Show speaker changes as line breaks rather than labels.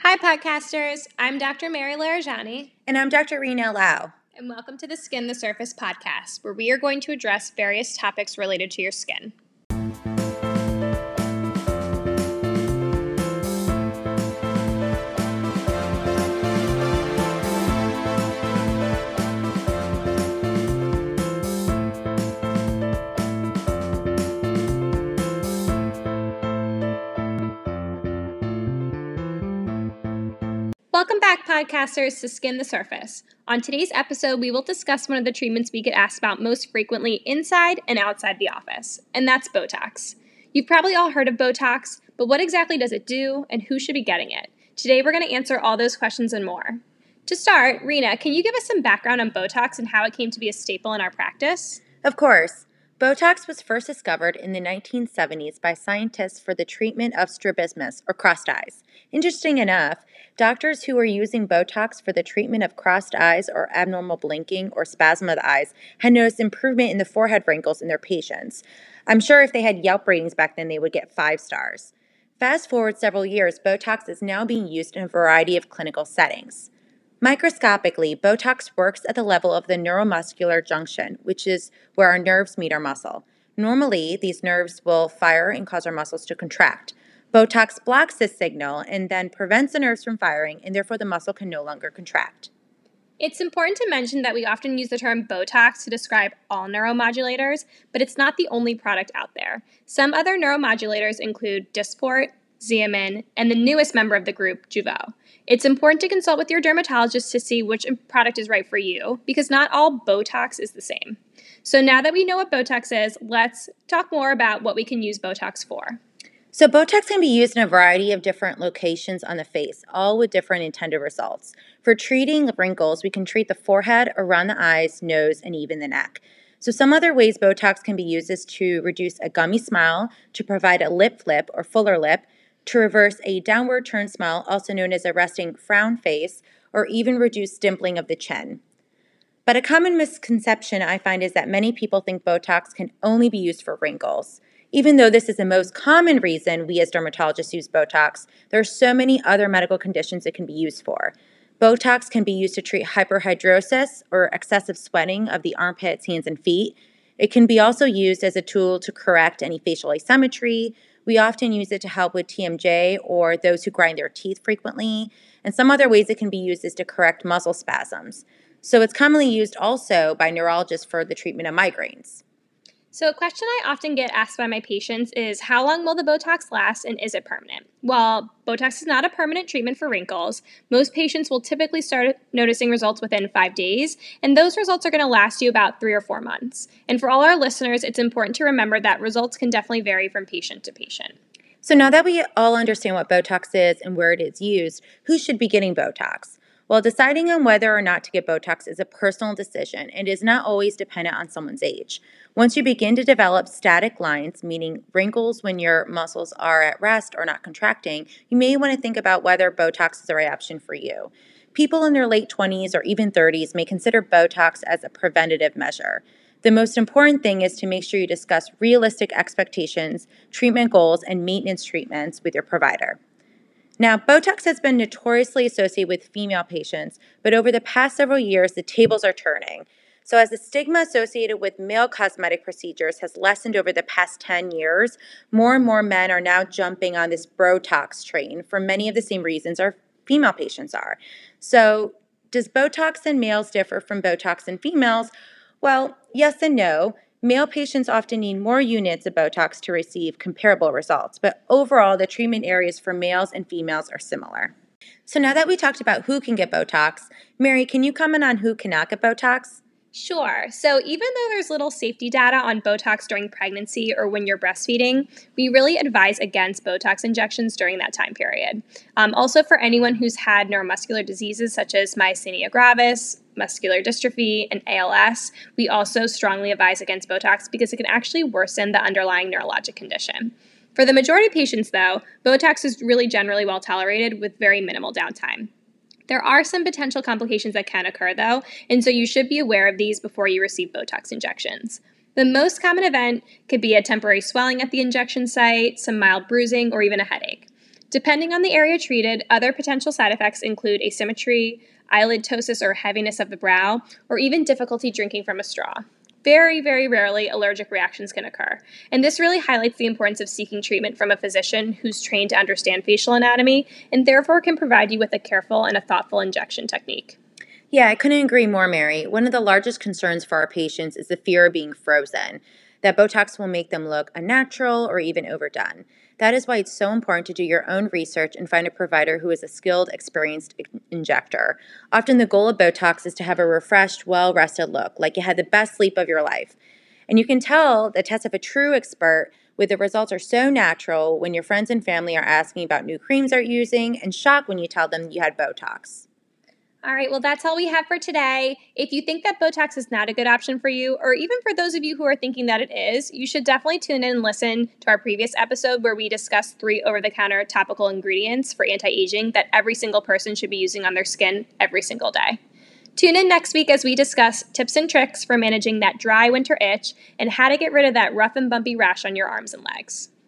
Hi, podcasters. I'm Dr. Mary Larajani.
And I'm Dr. Rena Lau.
And welcome to the Skin the Surface podcast, where we are going to address various topics related to your skin. Welcome back, podcasters, to Skin the Surface. On today's episode, we will discuss one of the treatments we get asked about most frequently inside and outside the office, and that's Botox. You've probably all heard of Botox, but what exactly does it do, and who should be getting it? Today, we're going to answer all those questions and more. To start, Rena, can you give us some background on Botox and how it came to be a staple in our practice?
Of course. Botox was first discovered in the 1970s by scientists for the treatment of strabismus, or crossed eyes. Interesting enough, doctors who were using Botox for the treatment of crossed eyes or abnormal blinking or spasm of the eyes had noticed improvement in the forehead wrinkles in their patients. I'm sure if they had Yelp ratings back then, they would get 5 stars. Fast forward several years, Botox is now being used in a variety of clinical settings. Microscopically, Botox works at the level of the neuromuscular junction, which is where our nerves meet our muscle. Normally, these nerves will fire and cause our muscles to contract. Botox blocks this signal and then prevents the nerves from firing, and therefore the muscle can no longer contract.
It's important to mention that we often use the term Botox to describe all neuromodulators, but it's not the only product out there. Some other neuromodulators include Dysport, Xeomin, and the newest member of the group, Jeuveau. It's important to consult with your dermatologist to see which product is right for you, because not all Botox is the same. So now that we know what Botox is, let's talk more about what we can use Botox for.
So Botox can be used in a variety of different locations on the face, all with different intended results. For treating wrinkles, we can treat the forehead, around the eyes, nose, and even the neck. So some other ways Botox can be used is to reduce a gummy smile, to provide a lip flip or fuller lip, to reverse a downward turn smile, also known as a resting frown face, or even reduce dimpling of the chin. But a common misconception I find is that many people think Botox can only be used for wrinkles. Even though this is the most common reason we as dermatologists use Botox, there are so many other medical conditions it can be used for. Botox can be used to treat hyperhidrosis or excessive sweating of the armpits, hands, and feet. It can be also used as a tool to correct any facial asymmetry. We often use it to help with TMJ or those who grind their teeth frequently. And some other ways it can be used is to correct muscle spasms. So it's commonly used also by neurologists for the treatment of migraines.
So a question I often get asked by my patients is, how long will the Botox last and is it permanent? Well, Botox is not a permanent treatment for wrinkles. Most patients will typically start noticing results within 5 days, and those results are going to last you about 3 or 4 months. And for all our listeners, it's important to remember that results can definitely vary from patient to patient.
So now that we all understand what Botox is and where it is used, who should be getting Botox? Well, deciding on whether or not to get Botox is a personal decision and is not always dependent on someone's age. Once you begin to develop static lines, meaning wrinkles when your muscles are at rest or not contracting, you may want to think about whether Botox is the right option for you. People in their late 20s or even 30s may consider Botox as a preventative measure. The most important thing is to make sure you discuss realistic expectations, treatment goals, and maintenance treatments with your provider. Now, Botox has been notoriously associated with female patients, but over the past several years, the tables are turning. So as the stigma associated with male cosmetic procedures has lessened over the past 10 years, more and more men are now jumping on this Botox train for many of the same reasons our female patients are. So does Botox in males differ from Botox in females? Well, yes and no. Male patients often need more units of Botox to receive comparable results, but overall, the treatment areas for males and females are similar. So now that we talked about who can get Botox, Mary, can you comment on who cannot get Botox?
Sure. So even though there's little safety data on Botox during pregnancy or when you're breastfeeding, we really advise against Botox injections during that time period. Also, for anyone who's had neuromuscular diseases such as myasthenia gravis, muscular dystrophy, and ALS, we also strongly advise against Botox because it can actually worsen the underlying neurologic condition. For the majority of patients, though, Botox is really generally well tolerated with very minimal downtime. There are some potential complications that can occur, though, and so you should be aware of these before you receive Botox injections. The most common event could be a temporary swelling at the injection site, some mild bruising, or even a headache. Depending on the area treated, other potential side effects include asymmetry, eyelid ptosis or heaviness of the brow, or even difficulty drinking from a straw. Very, very rarely, allergic reactions can occur. And this really highlights the importance of seeking treatment from a physician who's trained to understand facial anatomy and therefore can provide you with a careful and a thoughtful injection technique.
Yeah, I couldn't agree more, Mary. One of the largest concerns for our patients is the fear of being frozen, that Botox will make them look unnatural or even overdone. That is why it's so important to do your own research and find a provider who is a skilled, experienced injector. Often the goal of Botox is to have a refreshed, well-rested look, like you had the best sleep of your life. And you can tell the test of a true expert when the results are so natural when your friends and family are asking about new creams they're using and shocked when you tell them you had Botox.
All right, well, that's all we have for today. If you think that Botox is not a good option for you, or even for those of you who are thinking that it is, you should definitely tune in and listen to our previous episode where we discussed 3 over-the-counter topical ingredients for anti-aging that every single person should be using on their skin every single day. Tune in next week as we discuss tips and tricks for managing that dry winter itch and how to get rid of that rough and bumpy rash on your arms and legs.